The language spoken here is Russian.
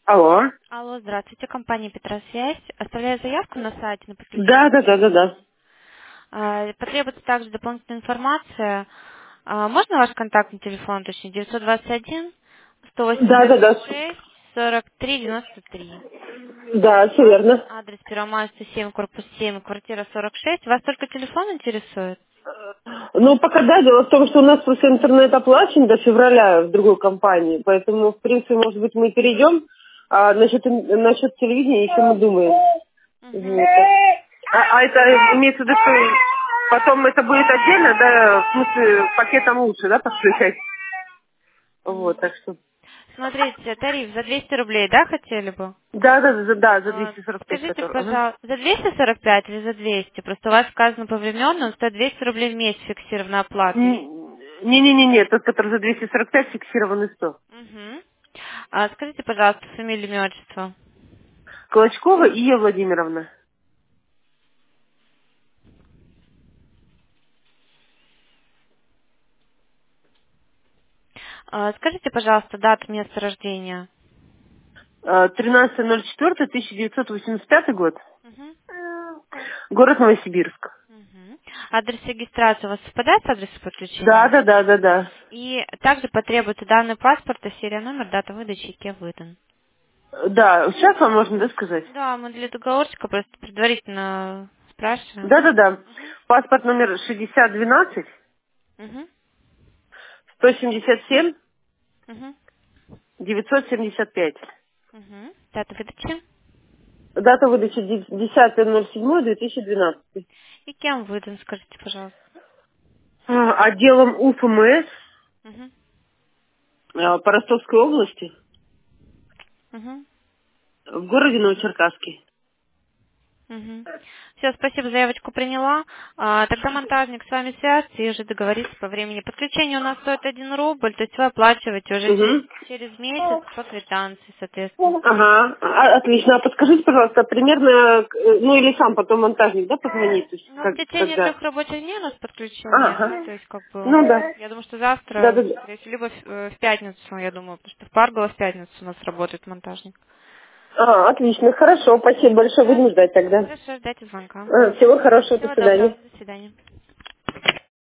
Алло. Алло, здравствуйте, компания Петросвязь. Оставляю заявку на сайте на Да, подключение да, да, да, да. телефона. Потребуется также дополнительная информация. Можно ваш контактный телефон, точнее, 921 Да, да, да. 186 43 93. Да, все верно. Адрес Первомайская 7, корпус 7, квартира 46. Вас только телефон интересует? Ну, пока да, дело в том, что у нас просто интернет оплачен до февраля в другой компании, поэтому, в принципе, может быть, мы перейдем, а насчет телевидения еще мы думаем. Угу. Вот. А это имеется в виду, что потом это будет отдельно, да, в смысле, пакетом лучше, да, подключать? Вот, так что... Смотрите, тариф за 200 рублей, да, хотели бы? Да, да, да, да, за 245 Скажите, который. Ага. пожалуйста, за 245 или за 200? Просто у вас сказано повременно, он стоит 200 рублей в месяц фиксированная оплата. Не-не-не, тот, который за 245, фиксированный 100. Мгм. Скажите, пожалуйста, фамилию, имя, отчество. Клочкова Ия Владимировна. Скажите, пожалуйста, дату, место рождения. 13.04.1985 год. Мгм. Город Новосибирск. Мгм. Адрес регистрации у вас совпадает с адресом Да, подключения? да, да, да, да. И также потребуется данные паспорта, серия номер, дата выдачи и кем выдан. Да, сейчас вам можно, да, сказать? Да, мы для договорчика просто предварительно спрашиваем. Да, да, да. Мгм. Паспорт номер 6012 Мгм. 177 Мгм. 975. Мгм. Дата выдачи. Дата выдачи 10.07.2012. И кем выдан, скажите, пожалуйста. Отделом УФМС Мгм. по Ростовской области Мгм. в городе Новочеркасске. Мгм. Все, спасибо, заявочку приняла. Тогда монтажник с вами свяжется и уже договорится по времени. Подключение у нас стоит 1 рубль, то есть вы оплачиваете уже Угу. через месяц по квитанции, соответственно. Ага, отлично. А подскажите, пожалуйста, примерно, ну или сам потом монтажник, да, позвонит, то есть Ну, в течение когда? 3 рабочих дней у нас подключение, Ага. то есть как бы, Ну да. я думаю, что Да, завтра, да, да. скорее всего, либо в пятницу, я думаю, потому что в Парголо в пятницу у нас работает монтажник. Отлично, хорошо, спасибо большое, будем ждать тогда. Хорошо, ждайте звонка. Всего хорошего, до Всего свидания. доброго, до свидания.